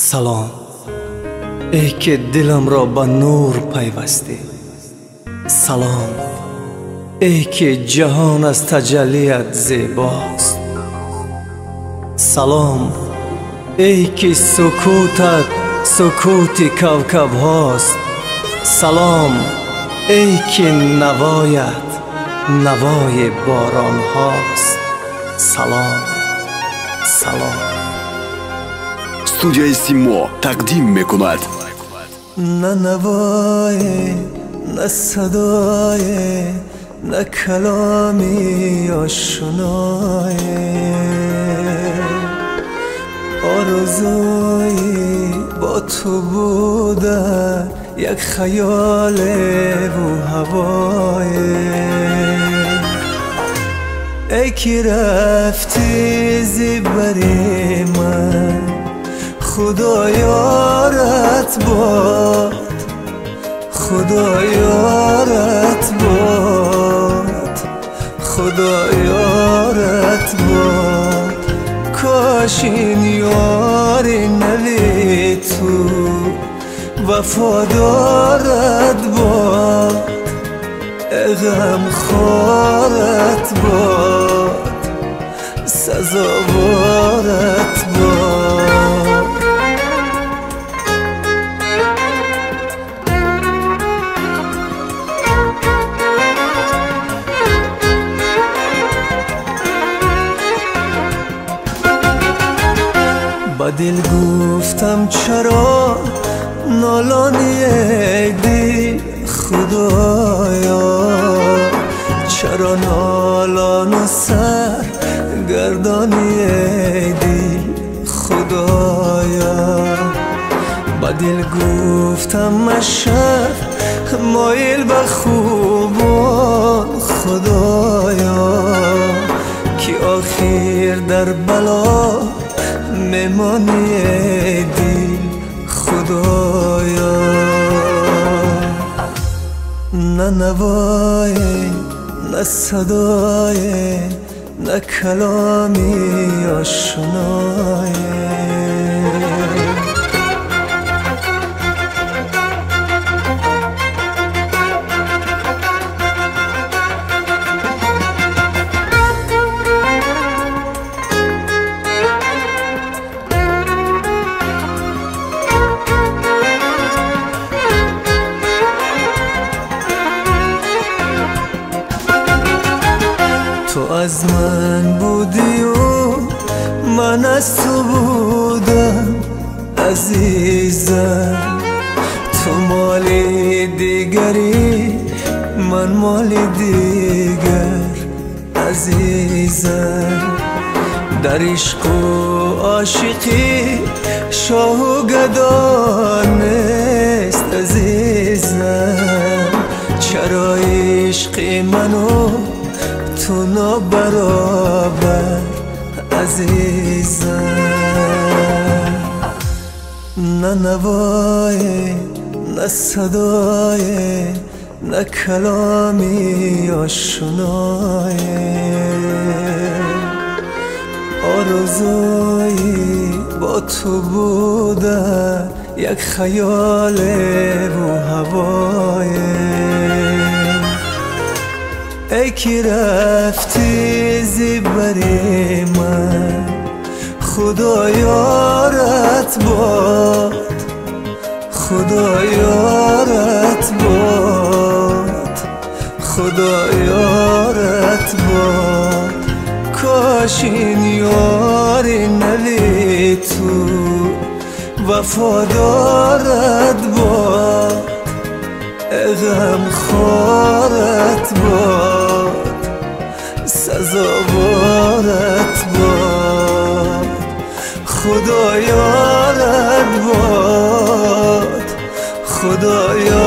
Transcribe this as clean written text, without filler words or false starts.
سلام ای که دلم را با نور پیوستی. سلام ای که جهان از تجلیت زیباست. سلام ای که سکوتت سکوت کوكب هاست. سلام ای که نوایت نوای باران هاست. سلام سلام. студияи Симо тақдим мекунад. نه نوای نه صدای نه کلامی آشنای، آرزوی با تو بودن یک خیال و هوای. ای که رفتی زیبری من، خدا یارت باد، خدا یارت باد، خدا یارت باد. کاش این یاری نوی تو وفادارت باد، غم خارت باد، سزاوارت باد. با دل گفتم چرا نالانی ای دل خدایا، چرا نالان و سر گردانی ای دل خدایا. با دل گفتم مشر مایل به خوبان خدایا، که آخر در بلا میمانی ای دل خدایا. نه نوای نه صدای نه کلامی آشنای، تو از من بودی و من از تو بودم عزیزم. تو مالی دیگری من مالی دیگر عزیزم. در عشق و عاشقی شاه و گدا نیست عزیزم. چرا عشق منو تو نابرابر عزیزم. نه نوای نه صدای نه کلامی آشنای، آرزوی با تو بودن یک خیال و هوای. ای که رفتی زیبری من، خدا یارت باد، خدا یارت باد، خدا یارت باد. کاش این یاری نوی تو وفادارت باد، غم خارت باد، سزاوارت باد. خدا یارت باد، خدا